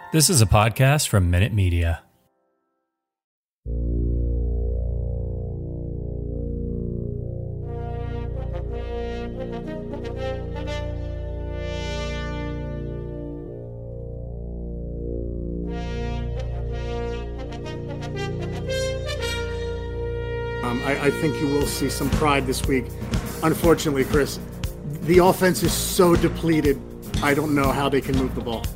This is a podcast from Minute Media. I think you will see some pride this week. Unfortunately, Chris, the offense is so depleted, I don't know how they can move the ball.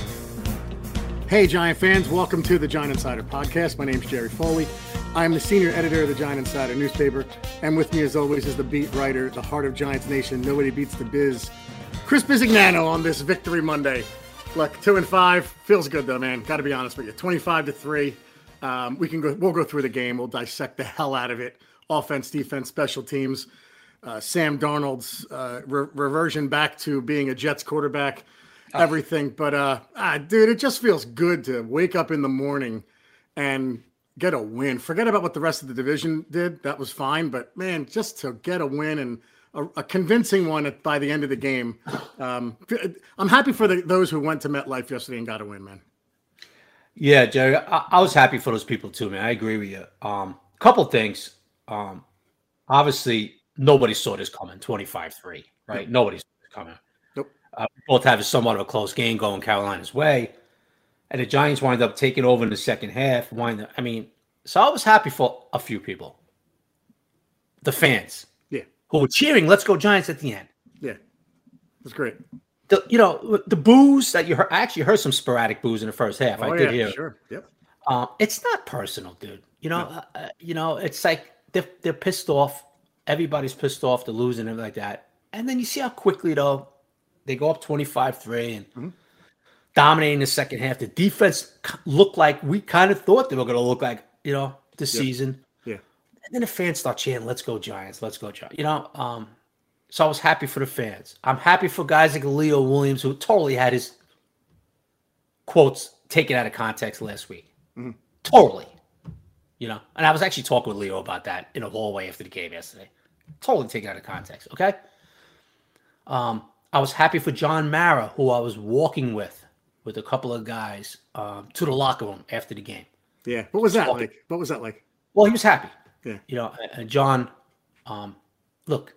Hey, Giant fans, welcome to the Giant Insider Podcast. My name's Jerry Foley. I'm the senior editor of the Giant Insider newspaper, and with me, as always, is the beat writer, the heart of Giants Nation. Nobody beats the biz, Chris Bisignano on this Victory Monday. Look, 2-5 feels good though, man. Got to be honest with you. 25-3. We'll go through the game. We'll dissect the hell out of it. Offense, defense, special teams. Sam Darnold's reversion back to being a Jets quarterback. Everything. But, dude, it just feels good to wake up in the morning and get a win. Forget about what the rest of the division did. That was fine. But, man, just to get a win and a convincing one by the end of the game. I'm happy for those who went to MetLife yesterday and got a win, man. Yeah, Jerry, I was happy for those people too, man. I agree with you. Couple things. Obviously, nobody saw this coming, 25-3, right? Nobody saw this coming. Nope. Both have somewhat of a close game going Carolina's way. And the Giants wind up taking over in the second half. So I was happy for a few people. The fans. Yeah. Who were cheering, let's go Giants at the end. Yeah. It was great. The boos that you heard, I actually heard some sporadic boos in the first half. I did hear. Sure. Yep. It's not personal, dude. It's like they're pissed off. Everybody's pissed off to lose and everything like that. And then you see how quickly though they go up 25-3 and dominating the second half. The defense looked like we kind of thought they were going to look like this season. Yeah. And then the fans start chanting, "Let's go Giants! Let's go Giants!" So I was happy for the fans. I'm happy for guys like Leo Williams, who totally had his quotes taken out of context last week. Mm-hmm. Totally. And I was actually talking with Leo about that in a hallway after the game yesterday. Totally taken out of context, okay? I was happy for John Mara, who I was walking with a couple of guys to the locker room after the game. Yeah. What was that like? What was that like? Well, he was happy. Yeah. John, look,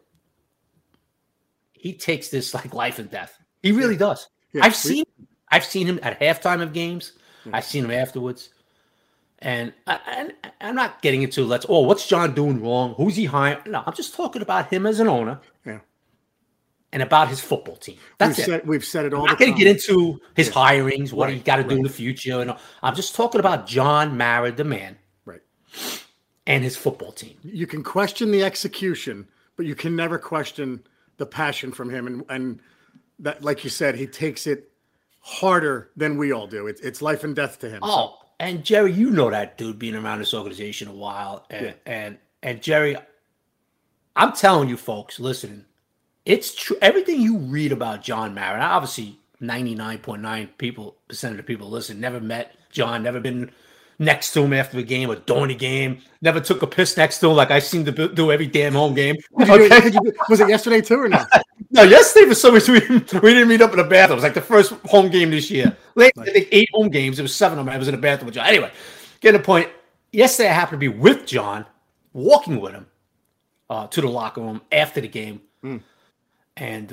he takes this like life and death. He really does. Yeah. I've seen him at halftime of games. Yeah. I've seen him afterwards. And I'm not getting into what's John doing wrong? Who's he hiring? No, I'm just talking about him as an owner. Yeah. And about his football team. We've said it all. I'm not going to get into his hirings, what he got to do in the future. I'm just talking about John Mara, the man. Right. And his football team. You can question the execution, but you can never question the passion from him. And that, like you said, he takes it harder than we all do. It's life and death to him. Oh, and Jerry, that dude being around this organization a while. And Jerry, I'm telling you folks, listening, it's true. Everything you read about John Mara, obviously 99.9% of the people listen, never met John, never been next to him after the game or during the game, never took a piss next to him like I seem to do every damn home game. Was it yesterday too or not? No, yesterday for some reason we didn't meet up in the bathroom. It was like the first home game this year. I think 8 home games. It was 7 of them. I was in the bathroom with John. Anyway, getting the point. Yesterday I happened to be with John, walking with him to the locker room after the game. And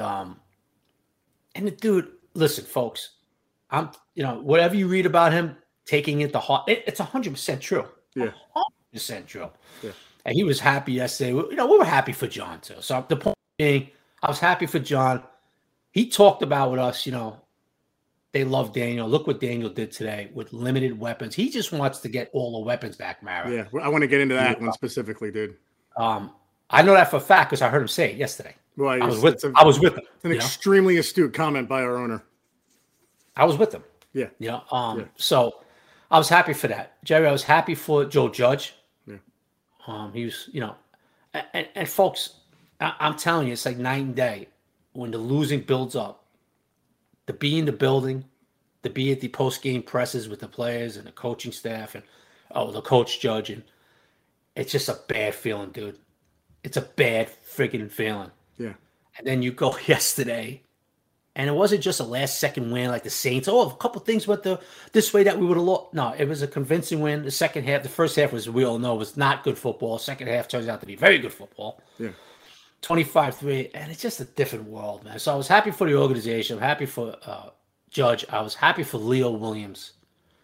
the dude, listen, folks, whatever you read about him, taking it to heart, it's 100% true. Yeah. 100% true. Yeah. And he was happy yesterday. We were happy for John too. So the point being, I was happy for John. He talked about with us, they love Daniel. Look what Daniel did today with limited weapons. He just wants to get all the weapons back, Mara. Yeah, I want to get into that one specifically, dude. I know that for a fact because I heard him say it yesterday. Well, I was with him. It's an extremely astute comment by our owner. I was with him. Yeah. So I was happy for that. Jerry, I was happy for Joe Judge. Yeah. He was, and folks, I'm telling you, it's like night and day when the losing builds up. To be in the building, to be at the post-game presses with the players and the coaching staff and the coach Judge, and it's just a bad feeling, dude. It's a bad freaking feeling. Yeah. And then you go yesterday And it wasn't just a last-second win like the Saints. Oh, a couple things went this way that we would have lost. No, it was a convincing win. The first half was, we all know, was not good football. Second half turns out to be very good football. Yeah. 25-3, and it's just a different world, man. So I was happy for the organization. I'm happy for Judge. I was happy for Leo Williams.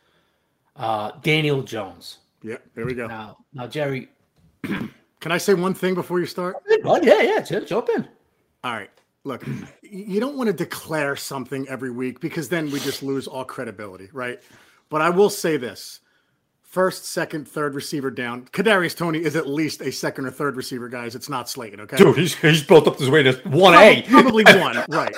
Daniel Jones. Yeah, there we go. Now, Jerry. Can I say one thing before you start? Yeah, jump in. All right. Look, you don't want to declare something every week because then we just lose all credibility, right? But I will say this. First, second, third receiver down. Kadarius Toney is at least a second or third receiver, guys. It's not Slayton, okay? Dude, he's built up his way to 1A. Probably one, right.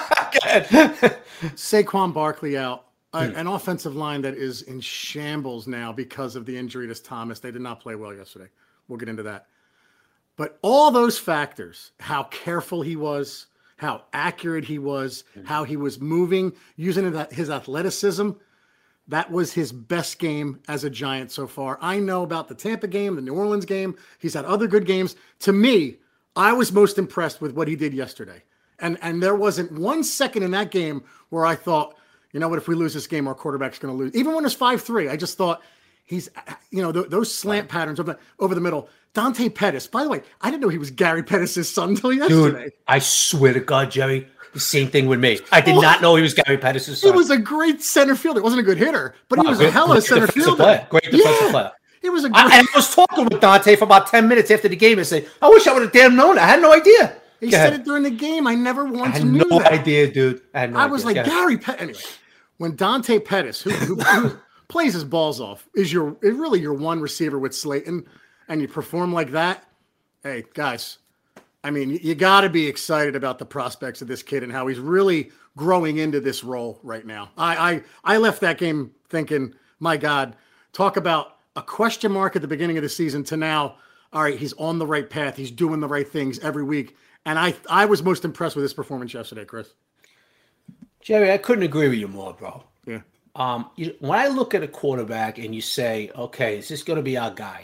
Saquon Barkley out. An offensive line that is in shambles now because of the injury to Thomas. They did not play well yesterday. We'll get into that. But all those factors, how careful he was, how accurate he was, how he was moving, using his athleticism, that was his best game as a Giant so far. I know about the Tampa game, the New Orleans game. He's had other good games. To me, I was most impressed with what he did yesterday. And there wasn't 1 second in that game where I thought, you know what, if we lose this game, our quarterback's going to lose. Even when it's 5-3, I just thought he's, those slant patterns over the middle. Dante Pettis, by the way, I didn't know he was Gary Pettis' son until yesterday. Dude, I swear to God, Jerry, the same thing with me. I did not know he was Gary Pettis' son. He was a great center fielder. He wasn't a good hitter, but he was a hell of a center fielder. Great defensive player. He was a great... I was talking with Dante for about 10 minutes after the game and say, I wish I would have damn known. I had no idea. He said it during the game. I never once knew that. I had no idea, dude. I was like, Gary Pettis. Anyway, when Dante Pettis, who plays his balls off, is really your one receiver with Slayton, and you perform like that, hey, guys, I mean, you got to be excited about the prospects of this kid and how he's really growing into this role right now. I left that game thinking, my God, talk about a question mark at the beginning of the season to now, all right, he's on the right path. He's doing the right things every week. And I was most impressed with his performance yesterday, Chris. Jerry, I couldn't agree with you more, bro. Yeah. When I look at a quarterback and you say, okay, is this going to be our guy?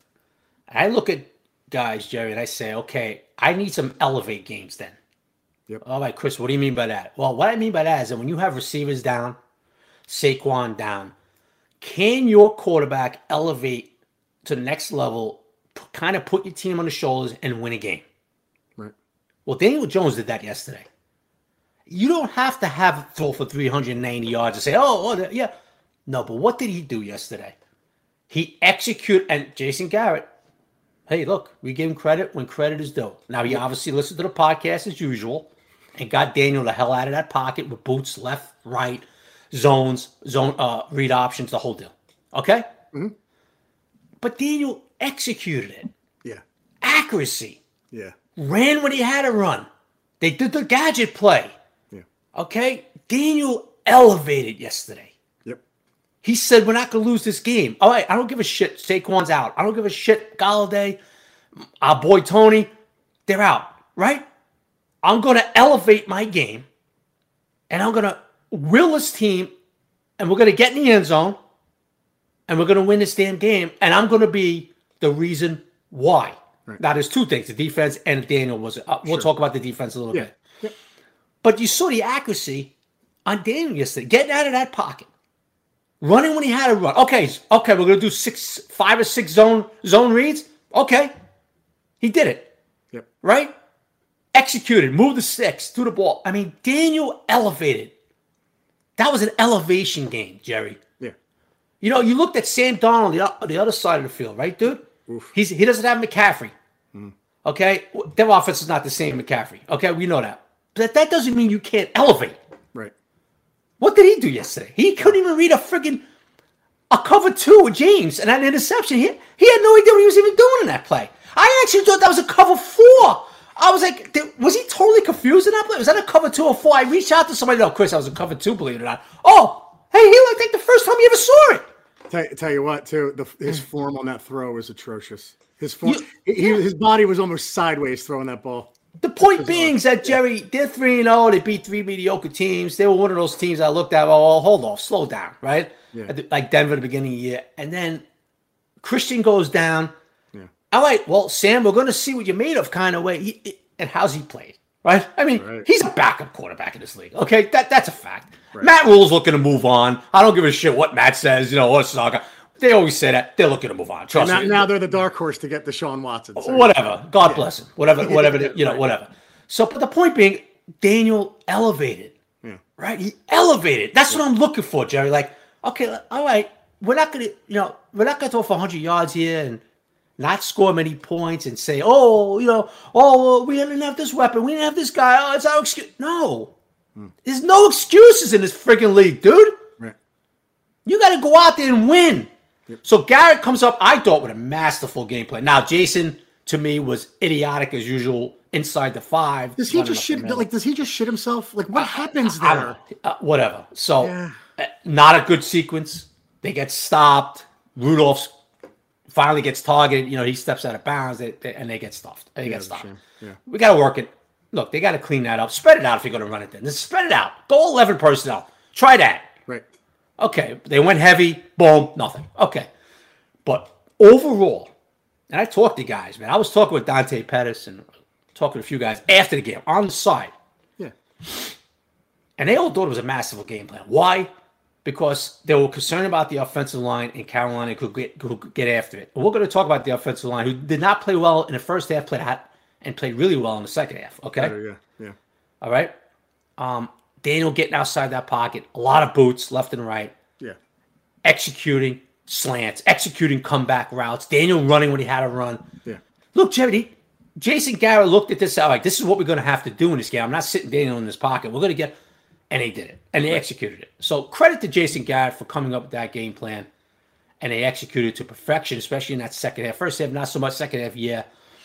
I look at guys, Jerry, and I say, okay, I need some elevate games then. Yep. All right, Chris, what do you mean by that? Well, what I mean by that is that when you have receivers down, Saquon down, can your quarterback elevate to the next level, kind of put your team on the shoulders and win a game? Right. Well, Daniel Jones did that yesterday. You don't have to throw for 390 yards and say, yeah. No, but what did he do yesterday? He executed, and Jason Garrett, hey, look, we give him credit when credit is due. Now, he obviously listened to the podcast as usual and got Daniel the hell out of that pocket with boots, left, right, zone, read options, the whole deal. Okay? Mm-hmm. But Daniel executed it. Yeah. Accuracy. Yeah. Ran when he had to run. They did the gadget play. Yeah. Okay? Daniel elevated yesterday. Yep. He said, we're not going to lose this game. All right, I don't give a shit. Saquon's out. I don't give a shit. Galladay, our boy Tony, they're out, right? I'm going to elevate my game, and I'm going to will this team, and we're going to get in the end zone, and we're going to win this damn game, and I'm going to be the reason why. Right. Now, there's two things, the defense and Daniel was it. We'll talk about the defense a little bit. Yep. But you saw the accuracy on Daniel yesterday, getting out of that pocket, running when he had to run. Okay, we're going to do 5 or 6 zone reads. Okay, he did it. Yep. Right? Executed, moved the sticks, threw the ball. I mean, Daniel elevated. That was an elevation game, Jerry. Yeah. You know, you looked at Sam Darnold on the other side of the field, right, dude? Oof. He doesn't have McCaffrey. Okay? Their offense is not the same McCaffrey. Okay? We know that. But that doesn't mean you can't elevate. Right. What did he do yesterday? He couldn't even read a cover 2 with James and an interception. He had no idea what he was even doing in that play. I actually thought that was a cover 4. I was like, was he totally confused in that play? Was that a cover 2 or 4? I reached out to somebody. No, Chris, that was a cover 2, believe it or not. Oh, hey, he looked like the first time he ever saw it. Tell you what, too, his form on that throw was atrocious. His form, his body was almost sideways throwing that ball. The point being is that, Jerry, they're 3-0. They beat 3 mediocre teams. They were one of those teams I looked at, oh, hold off, slow down, right? Yeah. Like Denver at the beginning of the year. And then Christian goes down. Yeah. All right, well, Sam, we're going to see what you're made of kind of way. And how's he played, right? I mean, Right. he's a backup quarterback in this league. Okay, that's a fact. Right. Matt Rule's looking to move on. I don't give a shit what Matt says. You know, what's Saga. They always say that they're looking to move on. Trust me. Now they're the dark horse to get Deshaun Watson. So Whatever. God bless him. Whatever. Whatever. So, but the point being, Daniel elevated. Yeah. Right? He elevated. That's what I'm looking for, Jerry. Like, okay, all right, we're not gonna throw for 100 yards here and not score many points and say, we didn't have this weapon, we didn't have this guy. Oh, it's our excuse. No, there's no excuses in this freaking league, dude. Right. You got to go out there and win. Yep. So Garrett comes up, I thought, with a masterful game plan. Now, Jason, to me, was idiotic as usual inside the 5. Does he just shit? Does he just shit himself? Like, what happens there? Whatever. So, not a good sequence. They get stopped. Rudolph finally gets targeted. You know, he steps out of bounds, and they get stuffed. They get stopped. Yeah. We got to work it. Look, they got to clean that up. Spread it out if you're going to run it then. Just spread it out. Go 11 personnel. Try that. Right. Okay, they went heavy, boom, nothing. Okay. But overall, and I talked to guys, man. I was talking with Dante Pettis and talking to a few guys after the game on the side. Yeah. And they all thought it was a massive game plan. Why? Because they were concerned about the offensive line in Carolina could get after it. And we're going to talk about the offensive line, who did not play well in the first half, played really well in the second half. Okay? Yeah. All right? Daniel getting outside that pocket, a lot of boots left and right. Yeah. Executing slants, executing comeback routes. Daniel running when he had to run. Yeah. Look, Jerry, Jason Garrett looked at this out like, this is what we're going to have to do in this game. I'm not sitting Daniel in this pocket. We're going to get, and they did it, and they executed it. So credit to Jason Garrett for coming up with that game plan, and they executed it to perfection, especially in that second half. First half, not so much. Second half, yeah.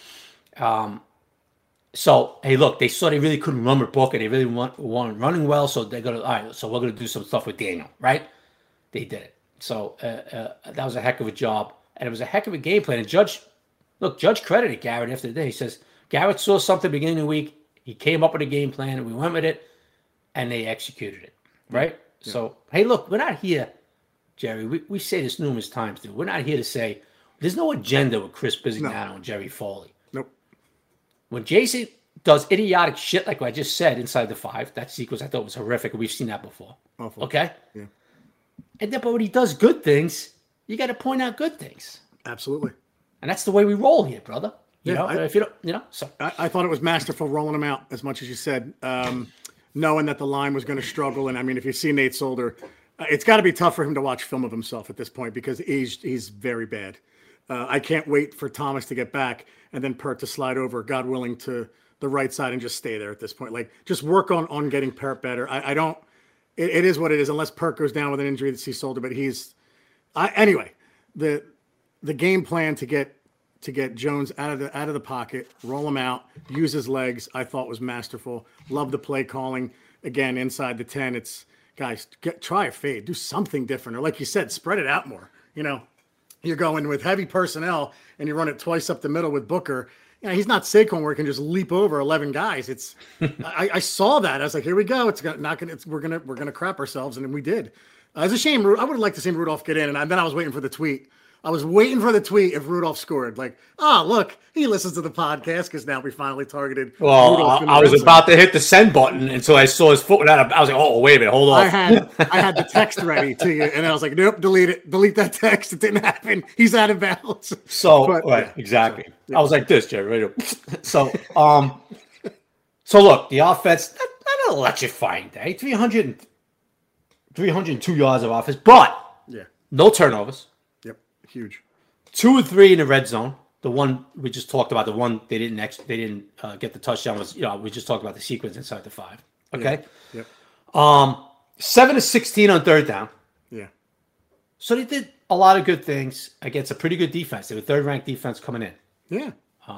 So, hey, look, they saw they really couldn't run with Booker. They really weren't running well, so they're going to, all right, so we're going to do some stuff with Daniel, right? They did it. So that was a heck of a job, and it was a heck of a game plan. And Judge credited Garrett after the day. He says, Garrett saw something beginning of the week. He came up with a game plan, and we went with it, and they executed it, right? Yeah. So, hey, look, we're not here, Jerry. We say this numerous times, dude. We're not here to say there's no agenda with Chris Bisignano and Jerry Foley. Nope. When Jason does idiotic shit like I just said inside the 5, that sequence I thought was horrific. We've seen that before. Awful. Okay? Yeah. And then, but when he does good things, you got to point out good things. Absolutely. And that's the way we roll here, brother. You know, if you don't, so. I thought it was masterful rolling him out as much as you said, knowing that the line was going to struggle. And I mean, if you see Nate Solder, it's got to be tough for him to watch film of himself at this point because he's very bad. I can't wait for Thomas to get back and then Pert to slide over, God willing, to the right side and just stay there at this point. Like, just work on getting Pert better. I don't. It is what it is, unless Pert goes down with an injury that sees Solder. But anyway. The game plan to get Jones out of the pocket, roll him out, use his legs, I thought was masterful. Love the play calling. Again, inside the 10, it's guys, try a fade, do something different, or like you said, spread it out more. You know, you're going with heavy personnel and you run it twice up the middle with Booker. You know, he's not Saquon where he can just leap over 11 guys. It's I saw that. I was like, here we go. We're gonna crap ourselves, and then we did. It's a shame. I would have liked to see Rudolph get in, and then I was waiting for the tweet. I was waiting for the tweet if Rudolph scored. Like, look, he listens to the podcast because now we finally targeted. Well, I was about to hit the send button until I saw his foot. I was like, oh, wait a minute, hold on. I had the text ready to you, and I was like, nope, delete it. Delete that text. It didn't happen. He's out of bounds. So, right, exactly. So, yeah. I was like this, Jerry. Right? So, look, the offense, not an electrifying day. 302 yards of offense, but no turnovers. Huge. 2 or 3 in the red zone. The one we just talked about, the one they didn't get the touchdown was, we just talked about the sequence inside the 5. Okay. Yep. 7 to 16 on third down. Yeah. So they did a lot of good things against a pretty good defense. They were third-ranked defense coming in. Yeah.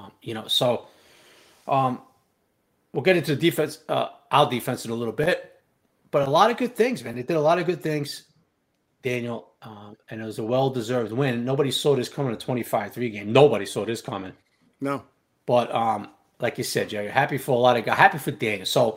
We'll get into the defense, our defense in a little bit, but a lot of good things, man. They did a lot of good things, Daniel. And it was a well-deserved win. Nobody saw this coming, a 25-3 game. Nobody saw this coming. No. But like you said, Jerry, happy for a lot of guys. Happy for Daniel. So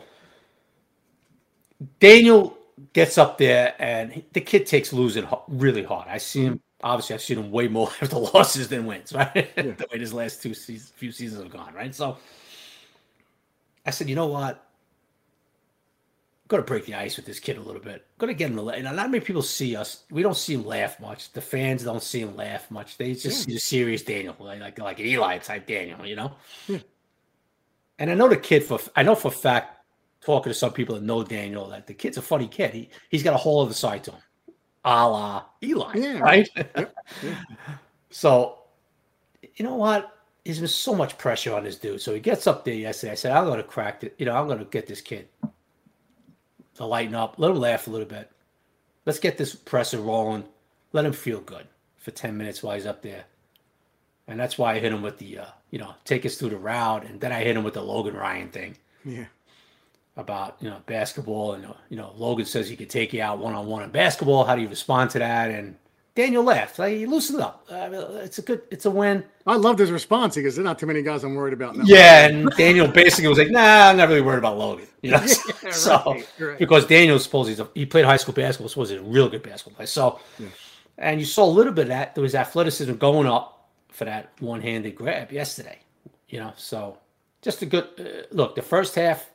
Daniel gets up there, and the kid takes losing really hard. I've seen him way more after losses than wins, right? Yeah. The way his last few seasons have gone, right? So I said, you know what? I'm going to break the ice with this kid a little bit. I'm going to get him to laugh. Not many people see us. We don't see him laugh much. The fans don't see him laugh much. They just see the serious Daniel, like an Eli type Daniel, you know? Yeah. And I know the kid I know for a fact, talking to some people that know Daniel, that the kid's a funny kid. He's got a whole other side to him, a la Eli, right? Yep. Yeah. So, you know what? There's been so much pressure on this dude. So he gets up there yesterday. I said, I'm going to crack it. You know, I'm going to get this kid to lighten up, let him laugh a little bit. Let's get this presser rolling. Let him feel good for 10 minutes while he's up there. And that's why I hit him with the, take us through the route. And then I hit him with the Logan Ryan thing. Yeah. About, basketball. And, Logan says he could take you out one-on-one in basketball. How do you respond to that? And Daniel laughed. He loosened up. It's a win. I loved his response because there's not too many guys I'm worried about now. Yeah, and Daniel basically was like, nah, I'm not really worried about Logan. Right. Because Daniel he played high school basketball, so he's a real good basketball player. So, and you saw a little bit of that. There was athleticism going up for that one-handed grab yesterday. So just a good look. The first half,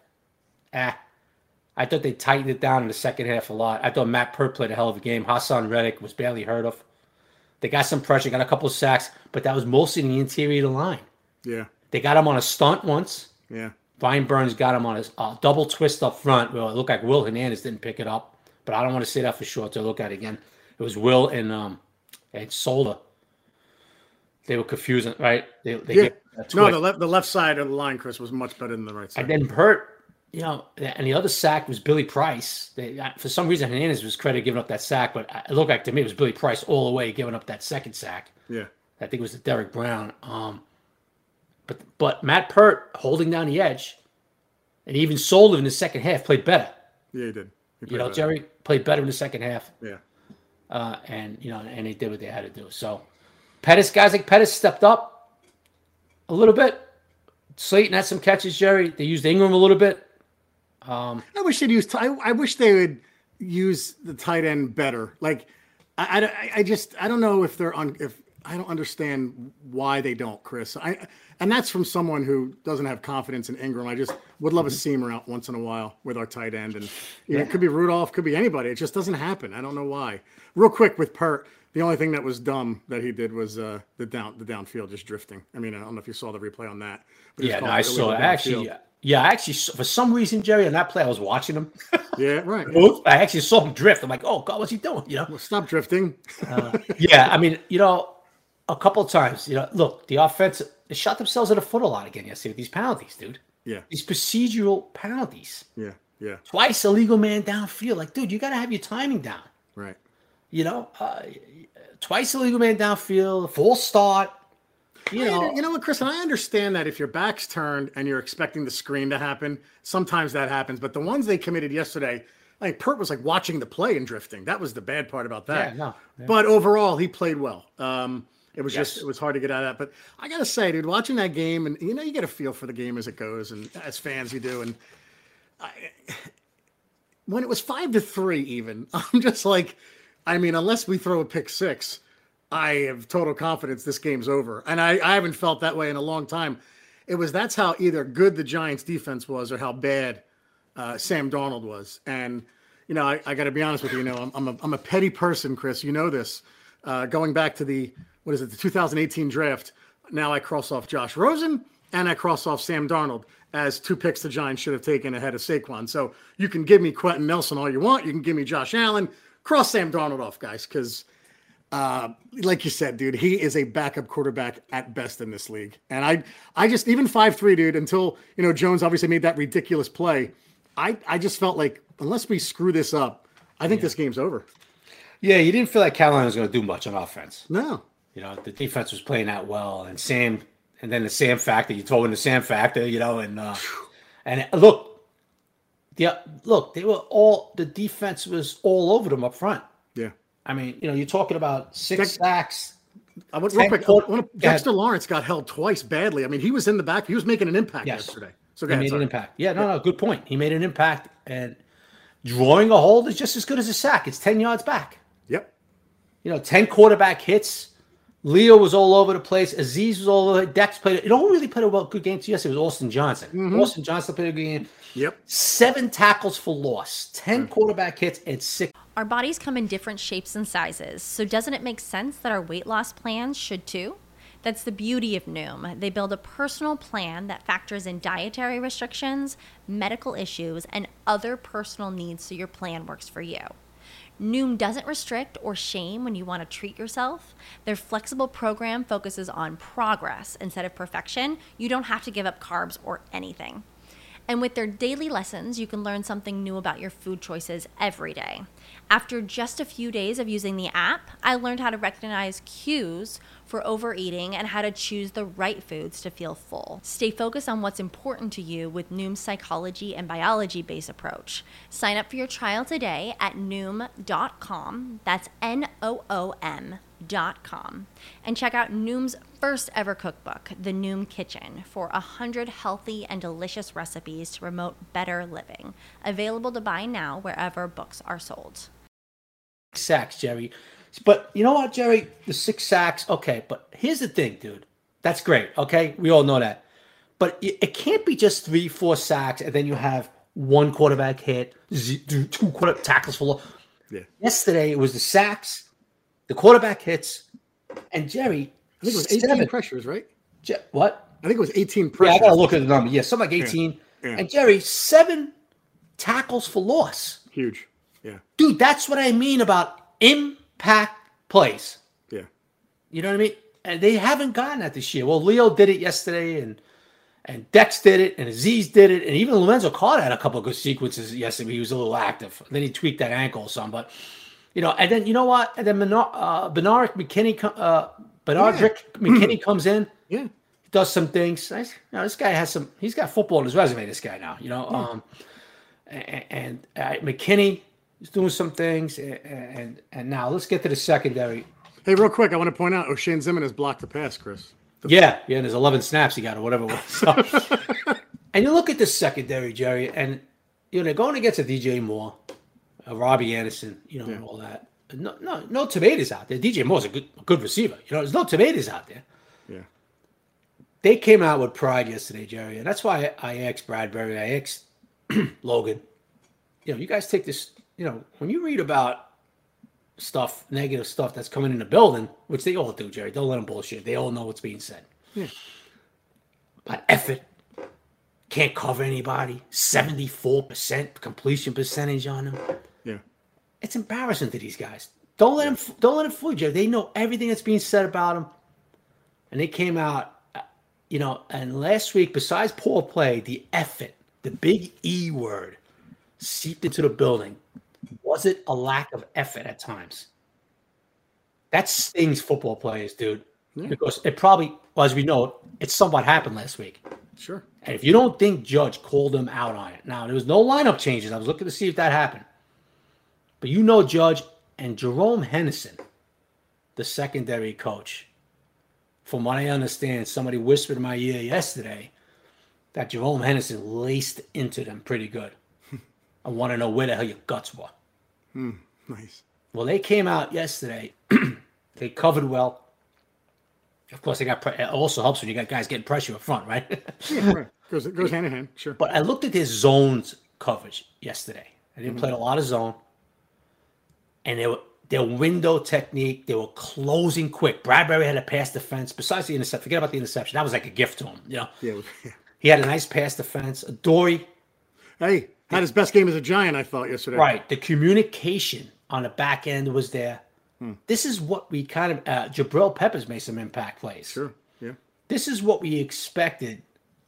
I thought they tightened it down in the second half a lot. I thought Matt Pert played a hell of a game. Hassan Reddick was barely heard of. They got some pressure, got a couple of sacks, but that was mostly in the interior of the line. Yeah. They got him on a stunt once. Yeah. Vine Burns got him on a double twist up front. Well, it looked like Will Hernandez didn't pick it up, but I don't want to say that for sure until I look at it again. It was Will and Sola. They were confusing, right? They No, the left side of the line, Chris, was much better than the right side. And then Pert, and the other sack was Billy Price. For some reason, Hernandez was credited giving up that sack, but it looked like to me it was Billy Price all the way giving up that second sack. Yeah. I think it was the Derek Brown. But Matt Pert holding down the edge, and even Sola in the second half played better. Yeah, he did. Jerry played better in the second half. Yeah. And they did what they had to do. So guys like Pettis stepped up a little bit. Slayton had some catches, Jerry. They used Ingram a little bit. I wish they'd use. I wish they would use the tight end better. Like, I don't know if they're on. If I don't understand why they don't, Chris. And that's from someone who doesn't have confidence in Ingram. I just would love a seamer out once in a while with our tight end, and it could be Rudolph, could be anybody. It just doesn't happen. I don't know why. Real quick with Pert, the only thing that was dumb that he did was the downfield just drifting. I mean, I don't know if you saw the replay on that. I saw it. Actually, for some reason, Jerry, on that play, I was watching him. Yeah, right. I actually saw him drift. I'm like, oh, God, what's he doing? Well, stop drifting. I mean, a couple of times, look, the offense, they shot themselves in the foot a lot again yesterday with these penalties, dude. Yeah. These procedural penalties. Yeah, yeah. Twice illegal man downfield. Like, dude, you got to have your timing down. Right. Twice illegal man downfield, full start. You know what, Chris? And I understand that if your back's turned and you're expecting the screen to happen, sometimes that happens. But the ones they committed yesterday, like Pert was like watching the play and drifting. That was the bad part about that. Yeah. But overall, he played well. It was it was hard to get out of that. But I got to say, dude, watching that game, and you get a feel for the game as it goes, and as fans you do. And when it was 5-3 even, I'm just like, I mean, unless we throw a pick six, I have total confidence this game's over. And I haven't felt that way in a long time. That's how either good the Giants defense was or how bad Sam Darnold was. And, I got to be honest with you, I'm a petty person, Chris. You know this. Going back to the 2018 draft, now I cross off Josh Rosen and I cross off Sam Darnold as two picks the Giants should have taken ahead of Saquon. So you can give me Quentin Nelson all you want. You can give me Josh Allen. Cross Sam Darnold off, guys, because like you said, dude, he is a backup quarterback at best in this league. And I just, even 5-3, dude, until, Jones obviously made that ridiculous play, I just felt like, unless we screw this up, I think this game's over. Yeah, you didn't feel like Carolina was going to do much on offense. No. The defense was playing that well. And then the Sam factor, you throw in the Sam factor, and look, they were the defense was all over them up front. Yeah. I mean, you're talking about 6 sacks. Real quick, Dexter Lawrence got held twice badly. I mean, he was in the back. He was making an impact yesterday. So he made an impact. Yeah, no, good point. He made an impact, and drawing a hold is just as good as a sack. It's 10 yards back. Yep. 10 quarterback hits Leo was all over the place. Aziz was all over. Dex played it. It all really played a good game. Yes, it was Austin Johnson. Austin Johnson played a good game. Yep. 7 tackles for loss, 10 quarterback hits, and 6. Our bodies come in different shapes and sizes, so doesn't it make sense that our weight loss plans should too? That's the beauty of Noom. They build a personal plan that factors in dietary restrictions, medical issues, and other personal needs so your plan works for you. Noom doesn't restrict or shame when you want to treat yourself. Their flexible program focuses on progress instead of perfection. You don't have to give up carbs or anything. And with their daily lessons, you can learn something new about your food choices every day. After just a few days of using the app, I learned how to recognize cues for overeating and how to choose the right foods to feel full. Stay focused on what's important to you with Noom's psychology and biology-based approach. Sign up for your trial today at Noom.com. That's Noom.com. And check out Noom's first ever cookbook, The Noom Kitchen, for 100 healthy and delicious recipes to promote better living. Available to buy now wherever books are sold. Sacks, Jerry. But you know what, Jerry? The 6 sacks, okay. But here's the thing, dude. That's great, okay? We all know that. But it can't be just 3-4 sacks and then you have 1 quarterback hit, 2 quarterback tackles for loss. Yeah. Yesterday, it was the sacks, the quarterback hits, and Jerry, I think it was 18 pressures, right? What? I think it was 18 pressures. Yeah, I got to look at the number. Yeah, something like 18. Yeah. And Jerry, 7 tackles for loss. Huge. Yeah. Dude, that's what I mean about impact plays. Yeah. You know what I mean? And they haven't gotten that this year. Well, Leo did it yesterday, and Dex did it, and Aziz did it, and even Lorenzo Carter had a couple of good sequences yesterday. He was a little active. Then he tweaked that ankle or something. But, and then, you know what? And then Benardrick McKinney comes in. Yeah. Does some things. This guy he's got football on his resume, this guy now, and McKinney is doing some things. And now let's get to the secondary. Hey, real quick, I want to point out O'Shane Zimmern has blocked the pass, Chris. Yeah, and there's 11 snaps he got or whatever it was. So, and you look at the secondary, Jerry, and they're going against a DJ Moore, a Robbie Anderson, and all that. No tomatoes out there. DJ Moore's a good receiver. There's no tomatoes out there. Yeah. They came out with pride yesterday, Jerry, and that's why I asked Bradbury, I asked Logan, you guys take this, when you read about negative stuff that's coming in the building, which they all do, Jerry. Don't let them bullshit. They all know what's being said. Yeah. But effort, can't cover anybody, 74% completion percentage on them. Yeah. It's embarrassing to these guys. Don't let them fool you, Jerry. They know everything that's being said about them. And they came out, and last week, besides poor play, the effort, the big E word, seeped into the building. Was it a lack of effort at times? That stings football players, dude. Yeah. Because it probably, as we know, it somewhat happened last week. Sure. And if you don't think Judge called them out on it. Now, there was no lineup changes. I was looking to see if that happened. But Judge and Jerome Henderson, the secondary coach, from what I understand, somebody whispered in my ear yesterday that Jerome Henderson laced into them pretty good. I want to know where the hell your guts were. Nice. Well, they came out yesterday. They covered well. Of course, they got also helps when you got guys getting pressure up front, right? Yeah, right. Goes hand in hand, sure. But I looked at their zones coverage yesterday. They didn't play a lot of zone. And their window technique, they were closing quick. Bradbury had a pass defense. Besides the interception, forget about the interception. That was like a gift to him. Yeah. He had a nice pass defense. Dory. Hey, had his best game as a Giant, I thought, yesterday. Right. The communication on the back end was there. This is what we kind of Jabril Peppers made some impact plays. Sure. Yeah. This is what we expected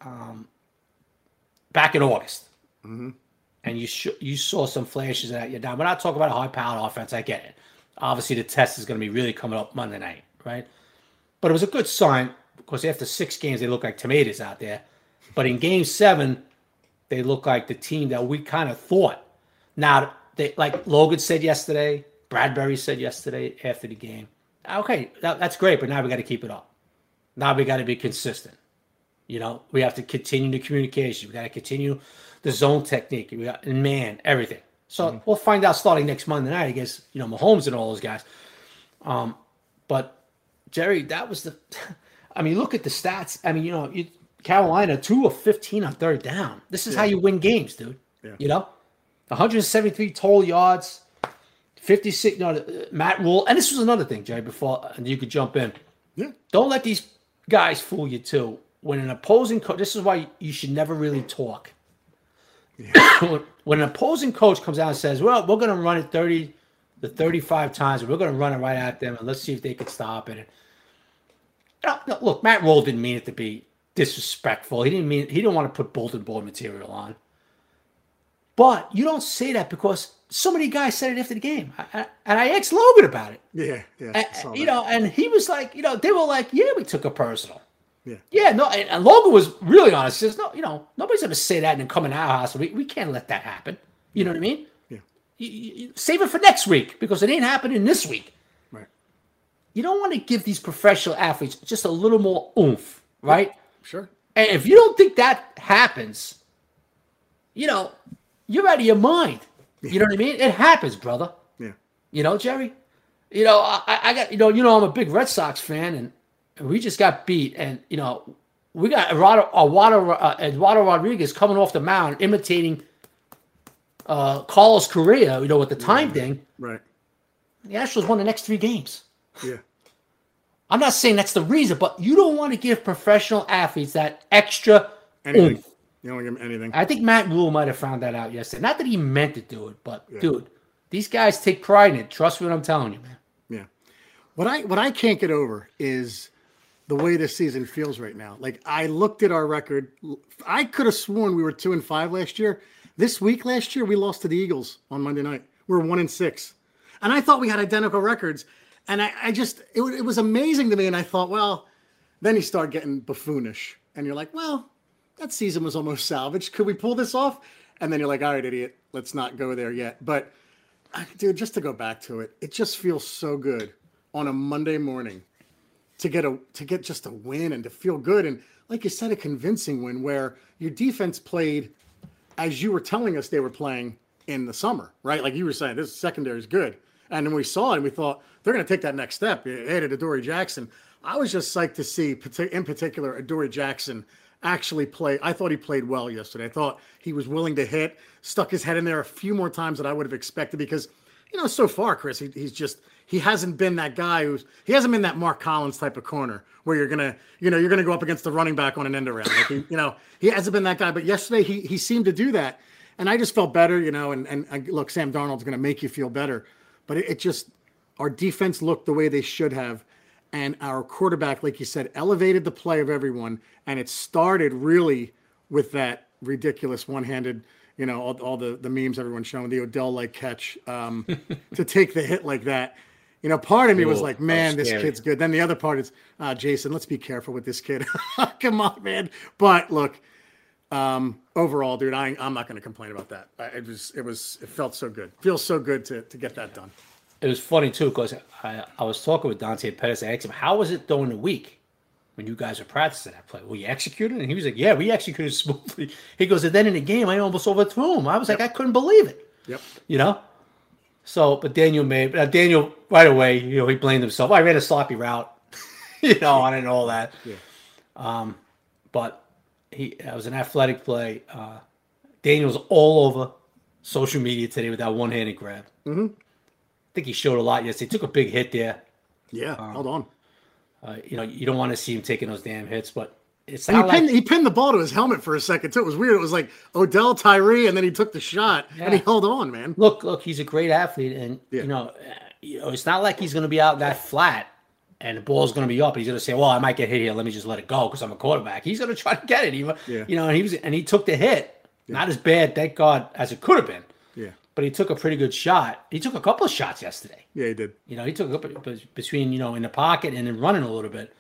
back in August. Mm-hmm. And you saw some flashes of that. You're down. We're not talking about a high-powered offense. I get it. Obviously, the test is going to be really coming up Monday night, right? But it was a good sign because after 6 games, they look like tomatoes out there. But in Game 7, they look like the team that we kind of thought. Now, like Logan said yesterday, Bradbury said yesterday after the game, okay, that's great, but now we got to keep it up. Now we got to be consistent. We have to continue the communication. We got to continue the zone technique. We got everything. So we'll find out starting next Monday night, I guess, Mahomes and all those guys. But Jerry, that was the. I mean, look at the stats. I mean, Carolina 2 of 15 on third down. This is how you win games, dude. Yeah. 173 total yards, 56. Matt Rule, and this was another thing, Jerry. Before and you could jump in. Yeah. Don't let these guys fool you too. When an opposing coach, this is why you should never really talk. Yeah. When an opposing coach comes out and says, "Well, we're going to run it 30 to 35 times, and we're going to run it right at them, and let's see if they can stop it." Look, Matt Rule didn't mean it to be disrespectful. He didn't want to put bulletin board material on. But you don't say that because so many guys said it after the game. And I asked Logan about it. Yeah. And he was like, they were like, yeah, we took it personal. Yeah. No, and Logan was really honest. He says, no, nobody's going to say that and then come in our house. We can't let that happen. You know what I mean? Yeah. You save it for next week because it ain't happening this week. Right. You don't want to give these professional athletes just a little more oomph, right? Sure. And if you don't think that happens, you're out of your mind. You know what I mean? It happens, brother. Yeah. Jerry. I got I'm a big Red Sox fan, and we just got beat, and we got Eduardo Rodriguez coming off the mound imitating Carlos Correa. With the time thing. Right. The Astros won the next 3 games. Yeah. I'm not saying that's the reason, but you don't want to give professional athletes that extra Anything. oomph. You don't give them anything. I think Matt Rule might have found that out yesterday. Not that he meant to do it, but dude, these guys take pride in it. Trust me what I'm telling you, man. Yeah. What I can't get over is the way this season feels right now. Like, I looked at our record. I could have sworn we were 2-5 last year. This week last year, we lost to the Eagles on Monday night. We were 1-6. And I thought we had identical records. And it was amazing to me. And I thought, well, then you start getting buffoonish. And you're like, well, that season was almost salvaged. Could we pull this off? And then you're like, all right, idiot, let's not go there yet. But, dude, just to go back to it, it just feels so good on a Monday morning to get just a win and to feel good. And like you said, a convincing win where your defense played as you were telling us they were playing in the summer, right? Like you were saying, this secondary is good. And then we saw it and we thought, they're going to take that next step. They added Adoree Jackson. I was just psyched to see, in particular, Adoree Jackson actually play. I thought he played well yesterday. I thought he was willing to hit, stuck his head in there a few more times than I would have expected because, so far, Chris, he hasn't been that guy he hasn't been that Mark Collins type of corner where you're going to go up against the running back on an end around. Like he hasn't been that guy. But yesterday he seemed to do that. And I just felt better, and look, Sam Darnold's going to make you feel better. But it just, our defense looked the way they should have. And our quarterback, like you said, elevated the play of everyone. And it started really with that ridiculous one-handed, all the memes everyone's showing, the Odell-like catch to take the hit like that. Part of me was like, man, this kid's good. Then the other part is, Jason, let's be careful with this kid. Come on, man. But look, overall, dude, I'm not going to complain about that. It felt so good. Feels so good to get that done. It was funny too because I was talking with Dante Pettis. I asked him, "How was it during the week when you guys were practicing that play? Were you executing?" And he was like, "Yeah, we executed smoothly." He goes, and then in the game, I almost overthrew him. I was like, I couldn't believe it. Yep. So, but Daniel right away, he blamed himself. I ran a sloppy route, on and all that. Yeah. But that was an athletic play. Daniel's all over social media today with that one-handed grab. Mm-hmm. I think he showed a lot yesterday. He took a big hit there. Yeah, hold on. You don't want to see him taking those damn hits, but it's and not he pinned the ball to his helmet for a second too. It was weird. It was like Odell, Tyree, and then he took the shot and he held on, man. Look, he's a great athlete, and it's not like he's going to be out that flat and the ball's going to be up. He's going to say, "Well, I might get hit here. Let me just let it go because I'm a quarterback." He's going to try to get it, and he took the hit. Yeah. Not as bad, thank God, as it could have been. Yeah. But he took a pretty good shot. He took a couple of shots yesterday. Yeah, he did. He took a couple between, in the pocket and then running a little bit.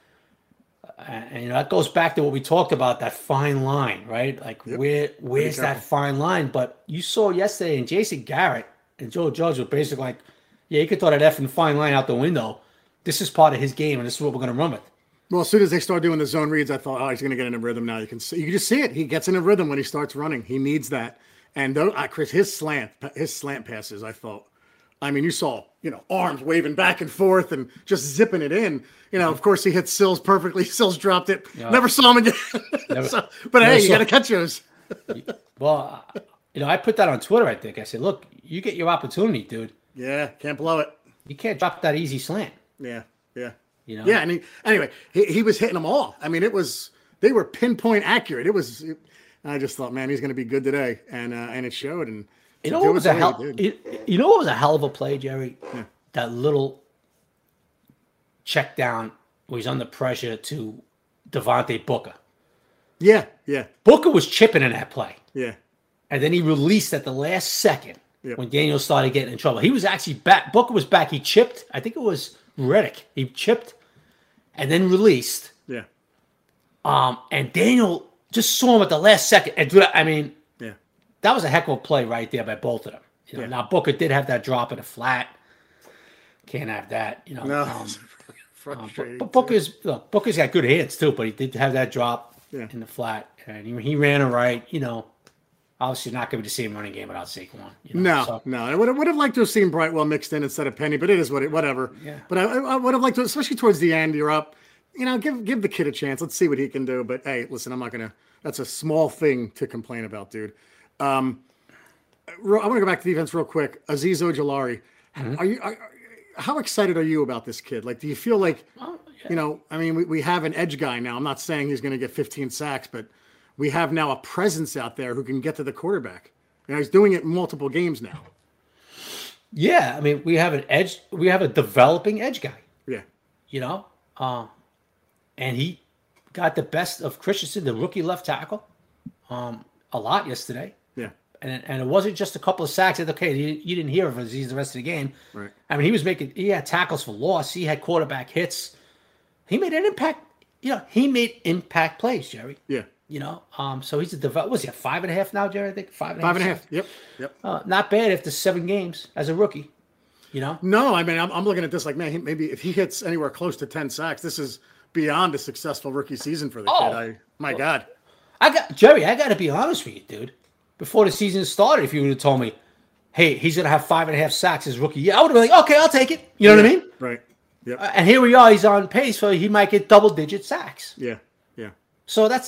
And that goes back to what we talked about, that fine line, right? Like, where's that fine line? But you saw yesterday, and Jason Garrett and Joe Judge were basically like, yeah, you could throw that effing fine line out the window. This is part of his game, and this is what we're going to run with. Well, as soon as they start doing the zone reads, I thought, he's going to get in a rhythm now. You can just see it. He gets in a rhythm when he starts running. He needs that. And Chris, his slant passes, I thought, I mean, you saw, arms waving back and forth and just zipping it in. Of course, he hit Sills perfectly. Sills dropped it. Yeah. Never saw him again. But hey, you got to catch those. Well, I put that on Twitter, I think. I said, look, you get your opportunity, dude. Yeah, can't blow it. You can't drop that easy slant. Yeah. Yeah, and he was hitting them all. I mean, they were pinpoint accurate. I just thought, man, he's going to be good today, and it showed. And you know what was a hell of a play, Jerry? Yeah. That little check down where he's under pressure to Devontae Booker. Yeah. Booker was chipping in that play. Yeah. And then he released at the last second Yep. when Daniel started getting in trouble. He was actually back. Booker was back. He chipped. I think it was Reddick. He chipped and then released. Yeah. And Daniel just saw him at the last second. And dude, I mean, Yeah. that was a heck of a play right there by both of them. Yeah. Now Booker did have that drop in the flat. Can't have that. No. Frustrating. But Booker's got good hands too. But he did have that drop in the flat, and he ran it right. Obviously not going to be the same running game without Saquon. No. I would have liked to have seen Brightwell mixed in instead of Penny, but it is whatever. Yeah. But I would have liked to, especially towards the end. You're up. Give the kid a chance. Let's see what he can do. But hey, listen, I'm not gonna. That's a small thing to complain about, dude. I want to go back to defense real quick. Azeez Ojulari, how excited are you about this kid? Like, do you feel like, I mean, we have an edge guy now. I'm not saying he's going to get 15 sacks, but we have now a presence out there who can get to the quarterback. He's doing it in multiple games now. Yeah, I mean, we have an edge. We have a developing edge guy. Yeah. And he got the best of Christensen, the rookie left tackle, a lot yesterday. Yeah. And it wasn't just a couple of sacks. It's okay, you didn't hear of Azeez the rest of the game. Right. I mean, he had tackles for loss. He had quarterback hits. He made an impact. He made impact plays, Jerry. Yeah. So he's was he at 5.5 now, Jerry? I think 5.5. 5.5. Yep. Not bad after 7 games as a rookie. No, I mean, I'm looking at this like, man, maybe if he hits anywhere close to 10 sacks, this is beyond a successful rookie season for the kid. My God. I got to be honest with you, dude. Before the season started, if you would have told me, hey, he's going to have 5.5 sacks as rookie, I would have been like, okay, I'll take it. You know what I mean? Right. Yep. And here we are. He's on pace for he might get double-digit sacks. Yeah. So that's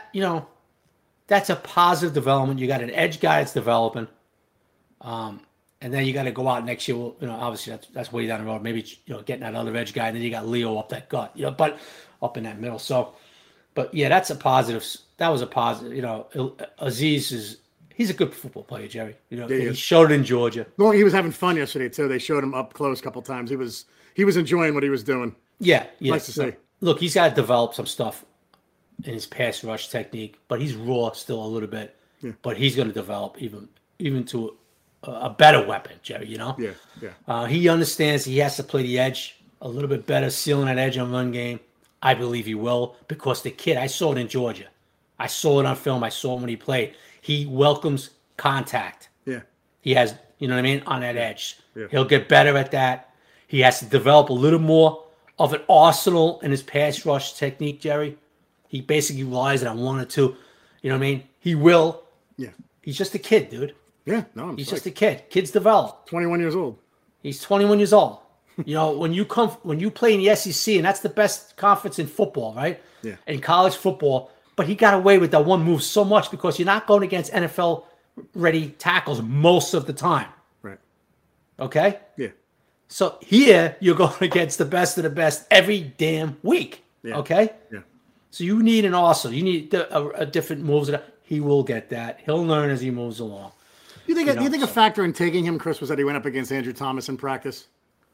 a positive development. You got an edge guy that's developing, and then you got to go out next year. Well, obviously that's way down the road. Maybe getting that other edge guy, and then you got Leo up that gut. But up in that middle. So, but yeah, that's a positive. That was a positive. Azeez he's a good football player, Jerry. He showed it in Georgia. Well, he was having fun yesterday too. They showed him up close a couple times. He was enjoying what he was doing. Yeah. Nice to see. Look, he's got to develop some stuff in his pass rush technique, but he's raw still a little bit. Yeah. But he's going to develop even to a better weapon, Jerry. Yeah. He understands he has to play the edge a little bit better, sealing that edge on run game. I believe he will because the kid, I saw it in Georgia. I saw it on film. I saw him when he played. He welcomes contact. Yeah. He has, on that edge. Yeah. He'll get better at that. He has to develop a little more of an arsenal in his pass rush technique, Jerry. He basically relies on one or two. You know what I mean? He will. Yeah. He's just a kid, dude. Yeah. No, he's just a kid. Kids develop. 21 years old. He's 21 years old. When you play in the SEC, and that's the best conference in football, right? Yeah. In college football. But he got away with that one move so much because you're not going against NFL-ready tackles most of the time. Right. Okay? Yeah. So here, you're going against the best of the best every damn week. Yeah. Okay? Yeah. So you need an arsenal. You need a different moves. He will get that. He'll learn as he moves along. Do you think a factor in taking him, Chris, was that he went up against Andrew Thomas in practice?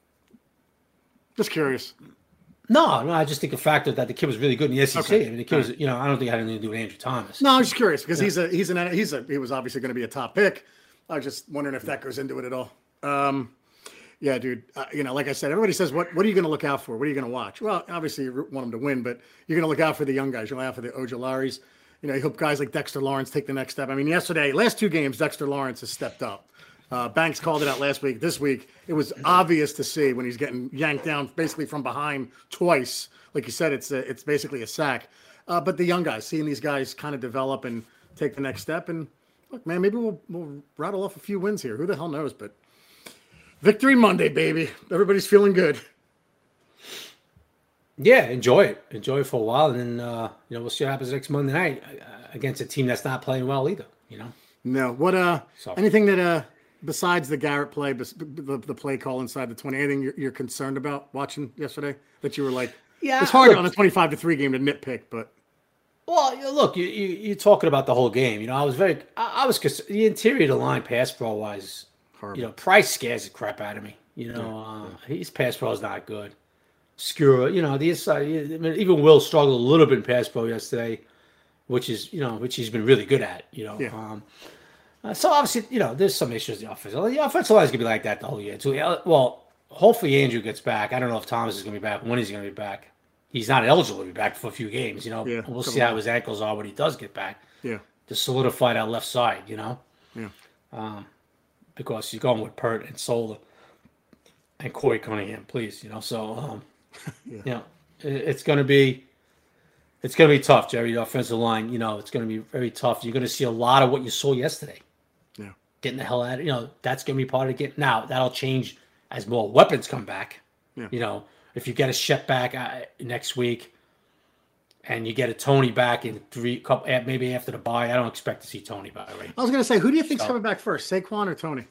Just curious. No, I just think a factor that the kid was really good in the SEC. Okay. I mean, the kid was, I don't think it had anything to do with Andrew Thomas. No, I'm just curious because he was obviously going to be a top pick. I was just wondering if that goes into it at all. Yeah, dude. Like I said, everybody says, what are you going to look out for? What are you going to watch? Well, obviously you want them to win, but you're going to look out for the young guys. You're going to look out for the Ojularis. You hope guys like Dexter Lawrence take the next step. I mean, last 2 games, Dexter Lawrence has stepped up. Banks called it out last week. This week, it was obvious to see when he's getting yanked down basically from behind twice. Like you said, it's basically a sack. But the young guys, seeing these guys kind of develop and take the next step. And look, man, maybe we'll rattle off a few wins here. Who the hell knows? But Victory Monday, baby. Everybody's feeling good. Yeah, enjoy it. Enjoy it for a while, and then we'll see what happens next Monday night against a team that's not playing well either. No. What anything that besides the Garrett play, the play call inside the 20, anything you're concerned about watching yesterday that you were like, yeah, it's hard on a 25-3 game to nitpick, but well, look, you're talking about the whole game. I was concerned. The interior of the line, pass pro wise, horrible. Price scares the crap out of me. His pass pro is not good. Skura, even Will struggled a little bit in pass pro yesterday, which he's been really good at. So obviously, there's some issues in the offense. The offensive line is gonna be like that the whole year too. Well, hopefully Andrew gets back. I don't know if Thomas is gonna be back. When he's gonna be back? He's not eligible to be back for a few games. We'll see how his ankles are when he does get back. Yeah, to solidify that left side. Yeah. Because you're going with Pert and Sola and Corey Cunningham, please. So it's gonna be tough, Jerry. The offensive line, it's gonna be very tough. You're gonna see a lot of what you saw yesterday. Yeah, getting the hell out of that's gonna be part of the game. Now that'll change as more weapons come back. Yeah. If you get a Shep back next week, and you get a Tony back in maybe after the bye, I don't expect to see Tony by the way. I was gonna say, who do you think's coming back first, Saquon or Tony?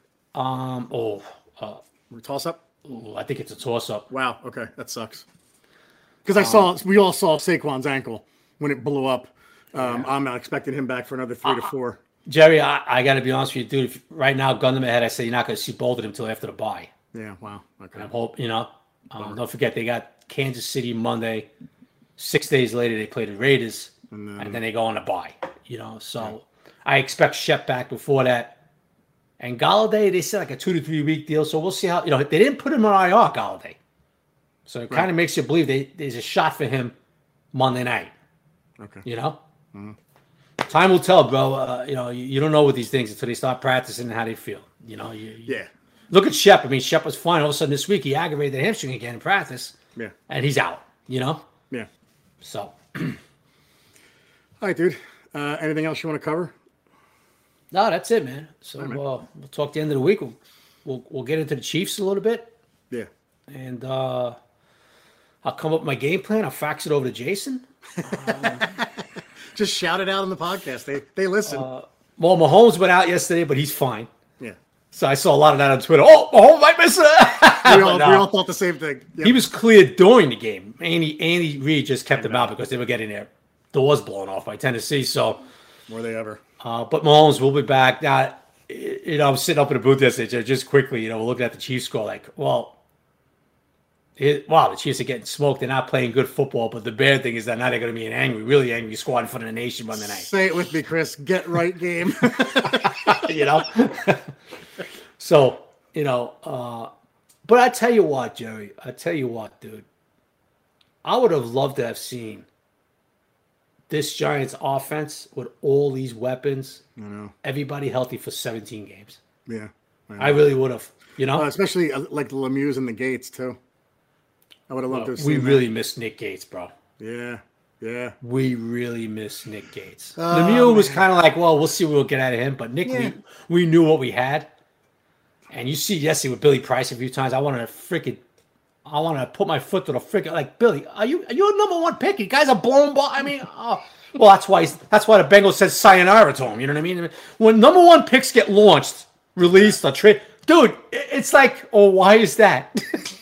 Toss up. I think it's a toss up. Wow. Okay, that sucks. Because we all saw Saquon's ankle when it blew up. I'm not expecting him back for another 3 to 4. Jerry, I got to be honest with you, dude. Right now, gun to my head, I say you're not going to see both of them until after the bye. Yeah. Wow. Okay. And I hope don't forget they got Kansas City Monday. 6 days later, they play the Raiders, and then they go on a bye. So I expect Shep back before that. And Golladay, they said like a 2 to 3 week deal. So we'll see how they didn't put him on IR, Golladay. So it kind of makes you believe there's a shot for him Monday night. Okay. Mm-hmm. Time will tell, bro. You don't know with these things until they start practicing and how they feel. Yeah. Look at Shep. I mean, Shep was fine. All of a sudden this week, he aggravated the hamstring again in practice. Yeah. And he's out, Yeah. So. All right, dude. Anything else you want to cover? No, that's it, man. So we'll talk at the end of the week. We'll get into the Chiefs a little bit. Yeah. And I'll come up with my game plan. I'll fax it over to Jason. Just shout it out on the podcast. They listen. Well, Mahomes went out yesterday, but he's fine. Yeah. So I saw a lot of that on Twitter. Oh, Mahomes might miss it. We all thought the same thing. Yep. He was cleared during the game. Andy Reid just kept him out because they were getting their doors blown off by Tennessee. So more they ever. But Mahomes will be back. Now, I'm sitting up in the booth yesterday, just quickly, we're looking at the Chiefs score like, the Chiefs are getting smoked. They're not playing good football, but the bad thing is that now they're going to be an really angry squad in front of the nation Monday night. Say it with me, Chris. Get right game. So, but I tell you what, Jerry, dude, I would have loved to have seen this Giants offense with all these weapons, everybody healthy for 17 games. Yeah. I really would have, especially like the Lemieux and the Gates too. I would have loved to have seen we really missed Nick Gates, bro. Yeah. Yeah. We really missed Nick Gates. Lemieux was kind of like, well, we'll see what we'll get out of him. But Nick, we knew what we had. And you see yesterday with Billy Price a few times, I wanted to put my foot to the freaking, like, Billy, are you a number one pick? You guys are blown ball. I mean, well, that's why the Bengals said sayonara to him. You know what I mean? When number one picks get launched, released, or trade, dude, it's like, why is that?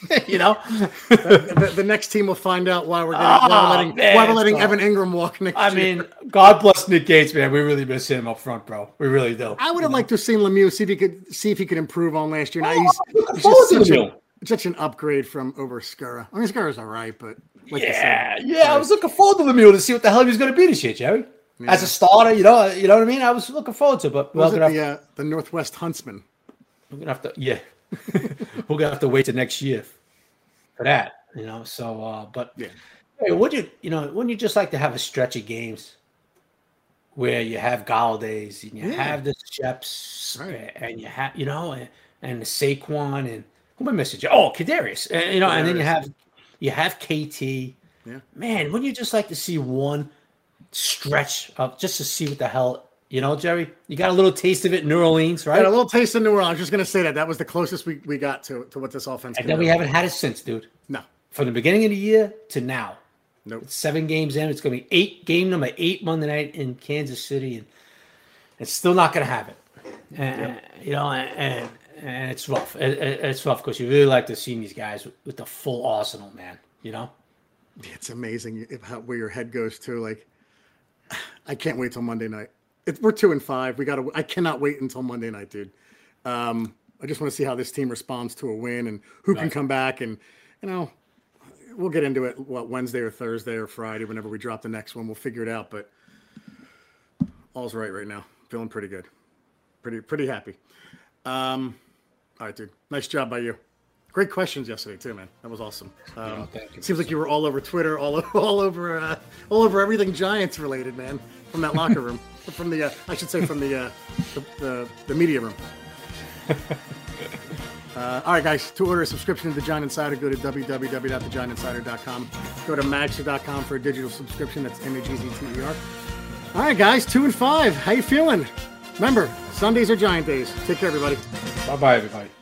The next team will find out why we're letting Evan Ingram walk next year. I mean, God bless Nick Gates, man. We really miss him up front, bro. We really do. I would have liked to have seen Lemieux see if he could improve on last year. Now he's just such an upgrade from over Skura. I mean, Skura's all right, but I was looking forward to Lemieux to see what the hell he was going to be this year, Jerry. Yeah. As a starter, you know what I mean. I was looking forward to it, but the Northwest Huntsman. We're gonna have to, we're gonna have to wait till next year for that, So, hey, wouldn't you just like to have a stretch of games where you have Galladay's and you have the Sheps, and you have, and the Saquon, and who am I missing? Oh, Kadarius, and then you have KT. Yeah. Man, wouldn't you just like to see one stretch of just to see what the hell You know, Jerry, you got a little taste of it in New Orleans, right? Got a little taste in New Orleans. I was just going to say that was the closest we got to what this offense. And then we haven't had it since, dude. No, from the beginning of the year to now. Nope. It's 7 games in. It's going to be game number 8 Monday night in Kansas City, and it's still not going to have it. And, you know, and it's rough. It's rough because you really like to see these guys with the full arsenal, man. You know, it's amazing where your head goes to. Like, I can't wait till Monday night. We're 2-5. I cannot wait until Monday night, dude. I just want to see how this team responds to a win and who can come back. And you know, we'll get into it. Wednesday or Thursday or Friday, whenever we drop the next one, we'll figure it out. But all's right now. Feeling pretty good. Pretty happy. All right, dude. Nice job by you. Great questions yesterday too, man. That was awesome. Thank you. Seems like you were all over Twitter, all over everything Giants related, man. From that locker room, from the media room. All right, guys. To order a subscription to the Giant Insider, go to www.thegiantinsider.com. Go to magster.com for a digital subscription. That's MAGZTER. All right, guys. 2-5. How you feeling? Remember, Sundays are Giant days. Take care, everybody. Bye-bye, everybody.